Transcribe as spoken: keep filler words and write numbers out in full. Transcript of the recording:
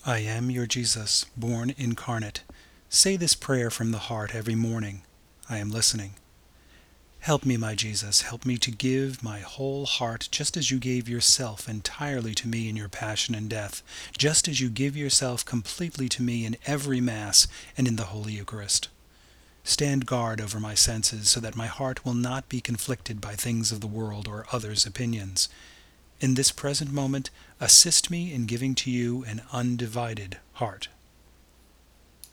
I am your Jesus, born incarnate. Say this prayer from the heart every morning. I am listening. Help me, my Jesus, help me to give my whole heart just as you gave yourself entirely to me in your passion and death, just as you give yourself completely to me in every Mass and in the Holy Eucharist. Stand guard over my senses so that my heart will not be conflicted by things of the world or others' opinions. In this present moment, assist me in giving to you an undivided heart.